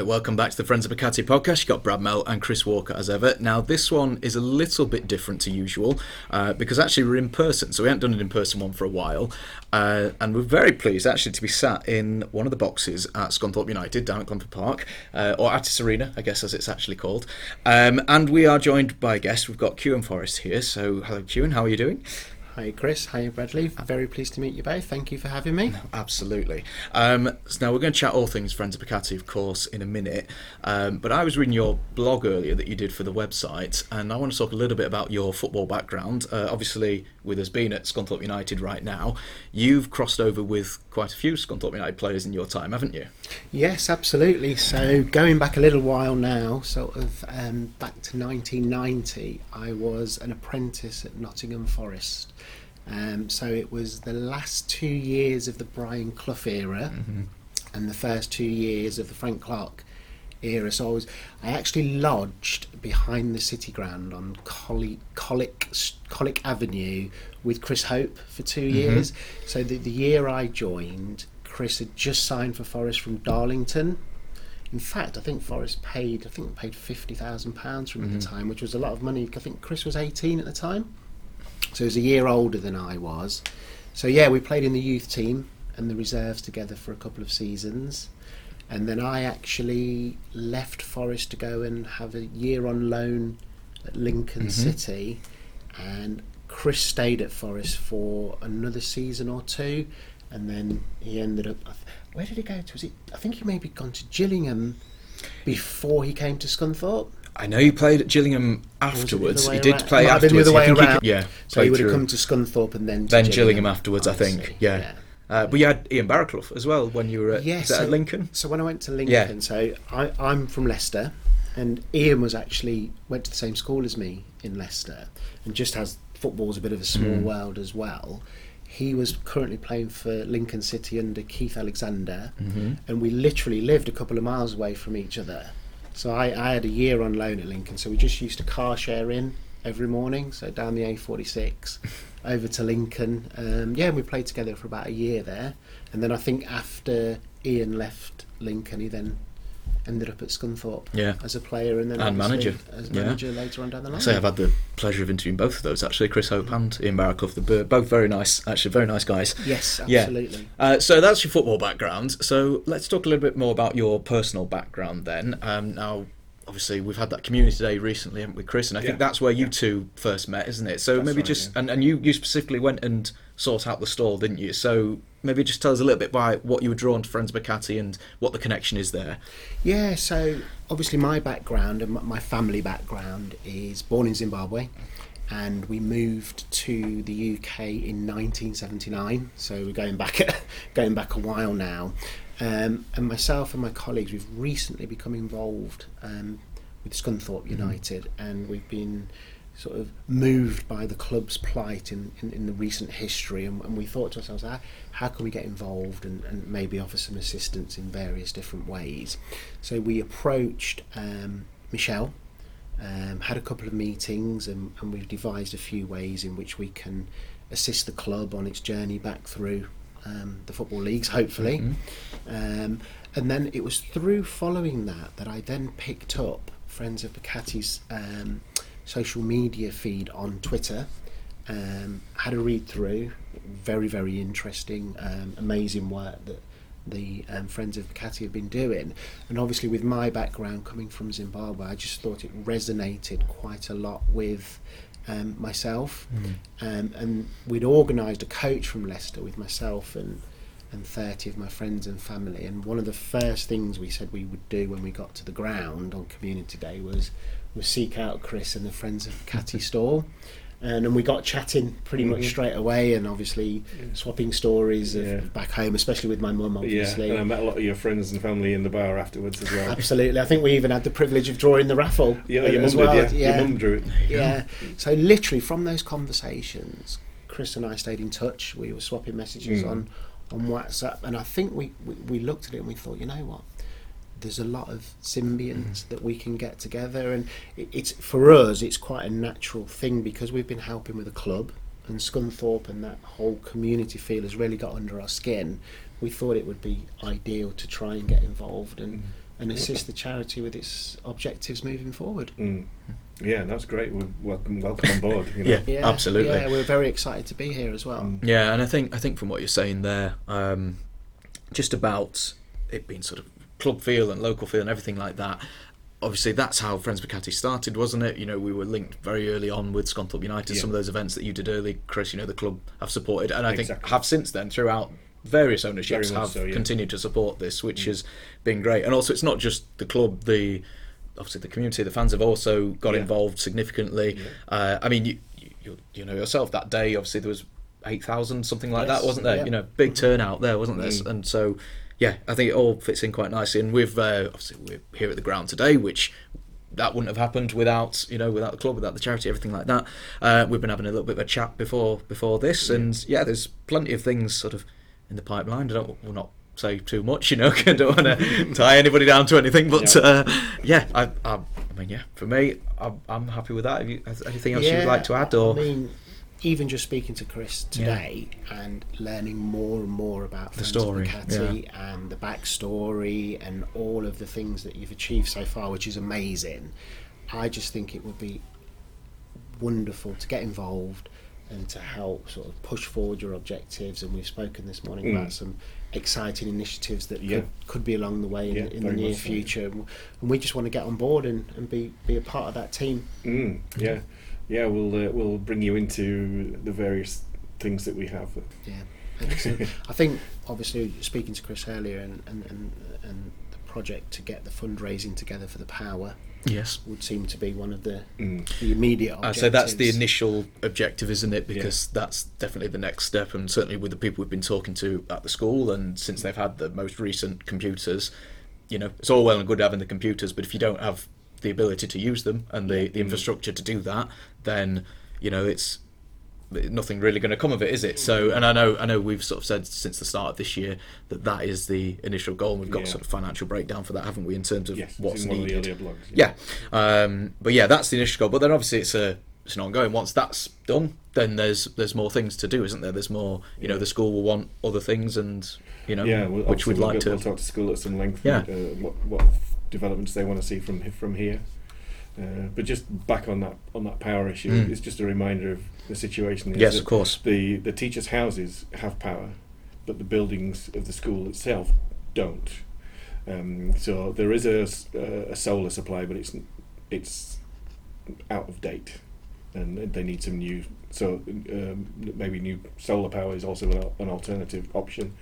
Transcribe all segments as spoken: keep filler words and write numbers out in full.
Right, welcome back to the Friends of Picati podcast. You've got Brad Mel and Chris Walker as ever. Now, this one is a little bit different to usual uh, because actually we're in person, so we haven't done an in-person one for a while. Uh, and we're very pleased actually to be sat in one of the boxes at Scunthorpe United down at Glenford Park, uh, or Attis Arena, I guess as it's actually called. Um, and we are joined by a guest. We've got Kieran Forrest here. So, hello, Kieran, how are you doing? Hi Chris, hi Bradley. Very pleased to meet you both. Thank you for having me. Absolutely. Um, so now we're going to chat all things Friends of Picati, of course, in a minute. Um, but I was reading your blog earlier that you did for the website, and I want to talk a little bit about your football background. Uh, obviously, with us being at Scunthorpe United right now, you've crossed over with quite a few Scunthorpe United players in your time, haven't you? Yes, absolutely. So going back a little while now, sort of um, back to nineteen ninety, I was an apprentice at Nottingham Forest. Um, so it was the last two years of the Brian Clough era mm-hmm. and the first two years of the Frank Clark era. So I was, I actually lodged behind the City Ground on Collick, Collick, Collick Avenue with Chris Hope for two mm-hmm. years. So the, the year I joined, Chris had just signed for Forest from Darlington. In fact, I think Forest paid, I think paid fifty thousand pounds from mm-hmm. at the time, which was a lot of money. I think Chris was eighteen at the time. So he was a year older than I was. So yeah, we played in the youth team and the reserves together for a couple of seasons. And then I actually left Forest to go and have a year on loan at Lincoln mm-hmm. City. And Chris stayed at Forest for another season or two. And then he ended up... Where did he go to? Was it, I think he maybe gone to Gillingham before he came to Scunthorpe. I know he played at Gillingham afterwards. He did around? play Might afterwards. The other way I think around. He, yeah, so he would have come to Scunthorpe and then to then Gillingham, Gillingham afterwards. I, I think. Yeah. yeah. Uh, but you had Ian Barraclough as well when you were at, yes, so, at Lincoln. So when I went to Lincoln, yeah. so I, I'm from Leicester, and Ian was actually went to the same school as me in Leicester, and just as football's a bit of a small mm. world as well. He was currently playing for Lincoln City under Keith Alexander, mm-hmm. and we literally lived a couple of miles away from each other. So I, I had a year on loan at Lincoln, so we just used to car share in every morning, so down the A forty-six over to Lincoln. Um, yeah, and we played together for about a year there, and then I think after Ian left Lincoln, he then ended up at Scunthorpe yeah. as a player and then and manager as manager yeah. later on down the line. I say I've had the pleasure of interviewing both of those actually, Chris Hope and Ian Barraclough. They're both very nice, actually very nice guys. Yes, absolutely. Yeah. Uh, so that's your football background. So let's talk a little bit more about your personal background then. Um, now, obviously, we've had that community day recently, haven't we, Chris? And I yeah. think that's where you yeah. two first met, isn't it? So that's maybe right, just yeah. and, and you, you specifically went and sought out the stall, didn't you? So maybe just tell us a little bit about what you were drawn to Friends of Picati and what the connection is there. Yeah, so obviously my background and my family background is born in Zimbabwe, and we moved to the U K in nineteen seventy-nine. So we're going back going back a while now. Um, and myself and my colleagues, we've recently become involved um, with Scunthorpe United, mm-hmm. and we've been sort of moved by the club's plight in, in, in the recent history, and, and we thought to ourselves, how, how can we get involved and, and maybe offer some assistance in various different ways? So we approached um, Michelle, um, had a couple of meetings, and, and we've devised a few ways in which we can assist the club on its journey back through Um, the football leagues, hopefully. Mm-hmm. Um, and then it was through following that that I then picked up Friends of Picati's um, social media feed on Twitter, um, had a read through, very, very interesting, um, amazing work that the um, Friends of Picati have been doing. And obviously with my background coming from Zimbabwe, I just thought it resonated quite a lot with Um, myself, mm. um, and we'd organised a coach from Leicester with myself and and thirty of my friends and family, and one of the first things we said we would do when we got to the ground on Community Day was was seek out Chris and the Friends of Picati stall, and, and we got chatting pretty mm-hmm. much straight away, and obviously yeah. swapping stories of, yeah. of back home, especially with my mum, obviously. Yeah, and I met a lot of your friends and family in the bar afterwards as well. Absolutely. I think we even had the privilege of drawing the raffle. Yeah, your as mum well. did, yeah. yeah. Your mum drew it. Yeah. So literally from those conversations, Chris and I stayed in touch. We were swapping messages mm. on, on WhatsApp, and I think we, we, we looked at it and we thought, you know what? There's a lot of symbionts mm. that we can get together, and it, it's for us it's quite a natural thing because we've been helping with a club, and Scunthorpe and that whole community feel has really got under our skin. We thought it would be ideal to try and get involved and, mm. and assist the charity with its objectives moving forward. Mm. Yeah, that's great. We're welcome, welcome on board. You know? Yeah, Yeah, absolutely. Yeah, we're very excited to be here as well. Mm. Yeah, and I think I think from what you're saying there, um, just about it being sort of club feel and local feel and everything like that. Obviously, that's how Friends of Catty started, wasn't it? You know, we were linked very early on with Scunthorpe United. Yeah. Some of those events that you did early, Chris, you know, the club have supported, and I think Exactly. have since then throughout various ownerships Very have much so, yeah. continued to support this, which Mm. has been great. And also, it's not just the club; the obviously the community, the fans have also got Yeah. involved significantly. Yeah. Uh, I mean, you, you you know yourself that day. Obviously, there was eight thousand something like Yes, that, wasn't there? yeah. You know, big turnout there, wasn't there? Mm. And so, yeah, I think it all fits in quite nicely. And we've uh, obviously we're here at the ground today, which that wouldn't have happened without you know without the club, without the charity, everything like that. Uh, we've been having a little bit of a chat before before this, Yeah. and yeah, there's plenty of things sort of in the pipeline. I don't we'll not say too much, you know. I don't want to tie anybody down to anything, but Yeah. uh, yeah, I, I I mean yeah, for me, I'm, I'm happy with that. Have you, has anything else you would like to add? Or I mean, even just speaking to Chris today and learning more and more about The Friends story, of Catty and the backstory and all of the things that you've achieved so far, which is amazing. I just think it would be wonderful to get involved and to help sort of push forward your objectives. And we've spoken this morning Mm. about some exciting initiatives that Yeah. could, could be along the way in, Yeah, in the very near much so. future. And we just want to get on board and, and be, be a part of that team. Mm. Yeah, yeah. We'll uh, we'll bring you into the various things that we have. Yeah, excellent. I think obviously speaking to Chris earlier and, and, and, and the project to get the fundraising together for the power yes. would seem to be one of the, Mm. the immediate I'd objectives. say that's the initial objective, isn't it? Because that's definitely the next step, and certainly with the people we've been talking to at the school, and since they've had the most recent computers, you know, it's all well and good having the computers, but if you don't have the ability to use them and the, the Mm. infrastructure to do that, then you know it's nothing really going to come of it, is it? So, and I know, I know, we've sort of said since the start of this year that that is the initial goal. And we've got Yeah. sort of financial breakdown for that, haven't we? In terms of Yes, what's it's in one needed. of the earlier blogs. Yeah, um, but yeah, that's the initial goal. But then obviously it's a it's an ongoing. Once that's done, then there's there's more things to do, isn't there? There's more. You know, Yeah. the school will want other things, and you know, Yeah, well, which we'd obviously like we'll, to. We'll talk to school at some length. Yeah. Uh, what what developments they want to see from from here. Uh, but just back on that on that power issue, Mm. it's just a reminder of the situation. Is Yes, that of course. The the teachers' houses have power, but the buildings of the school itself don't. Um, so there is a, s- uh, a solar supply, but it's it's out of date, and they need some new. So um, maybe new solar power is also an, an alternative option.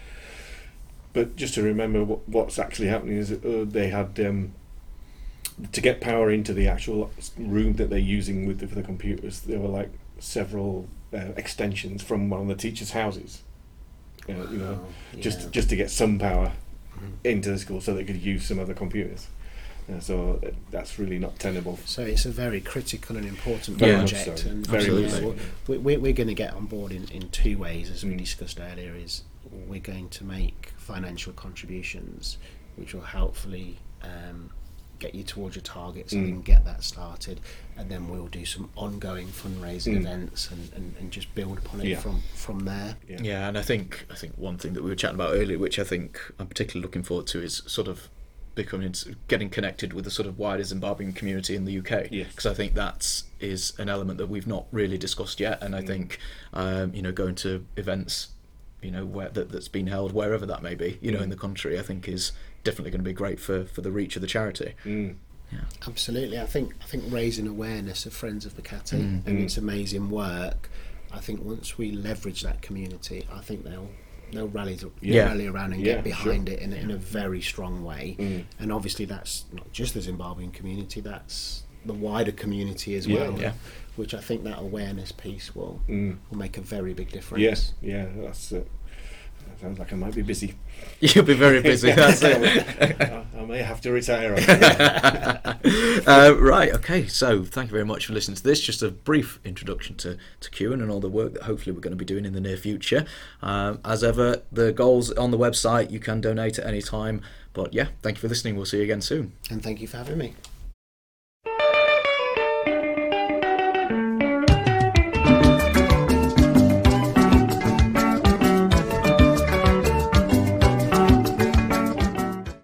But just to remember what, what's actually happening is that, uh, they had um, to get power into the actual room that they're using with the, for the computers. There were like several uh, extensions from one of the teachers' houses. Uh, you know, Oh, just yeah. just to get some power Mhm. into the school so they could use some other computers. Uh, so uh, that's really not tenable. So it's a very critical and important Very much project, so. and Very you much know, so. we, we, we're going to get on board in, in two ways, as we Mm. discussed earlier. Is we're going to make financial contributions, which will helpfully um, get you towards your targets and Mm. then get that started, and then we'll do some ongoing fundraising Mm. events and, and, and just build upon it Yeah. from from there. Yeah. Yeah, and I think I think one thing that we were chatting about earlier, which I think I'm particularly looking forward to, is sort of becoming getting connected with the sort of wider Zimbabwean community in the U K. Yes. Because I think that is an element that we've not really discussed yet, and I Mm. think um, you know going to events, you know where that, that's been held wherever that may be, you know Mm. in the country, I think is definitely going to be great for, for the reach of the charity. Mm. Absolutely, I think I think raising awareness of Friends of the Catty Mm. and Mm. its amazing work. I think once we leverage that community, I think they'll they'll rally to, Yeah. rally around and Yeah, get behind sure. it in, a- in a very strong way. Mm. And obviously, that's not just the Zimbabwean community; that's the wider community as Yeah, well. yeah. Which I think that awareness piece will Mm. will make a very big difference. Yes, yeah, that's. Uh, that sounds like I might be busy. You'll be very busy. That's it. I, I may have to retire. uh, right, okay, so thank you very much for listening to this. Just a brief introduction to, to Kieran and all the work that hopefully we're going to be doing in the near future. Um, as ever, the goals on the website, you can donate at any time. But yeah, thank you for listening. We'll see you again soon. And thank you for having me.